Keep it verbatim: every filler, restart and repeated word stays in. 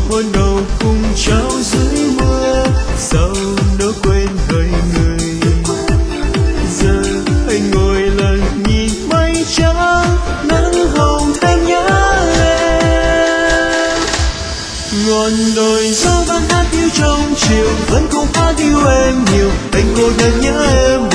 hôn đầu cùng trao dưới mưa, sao nỡ quên hơi người. Giờ anh ngồi lặng nhìn mây trắng, nắng hồng thanh nhớ em. Ngọn đồi gió vẫn hát yêu trong chiều, vẫn không phát yêu em nhiều. Anh cô đơn nhớ em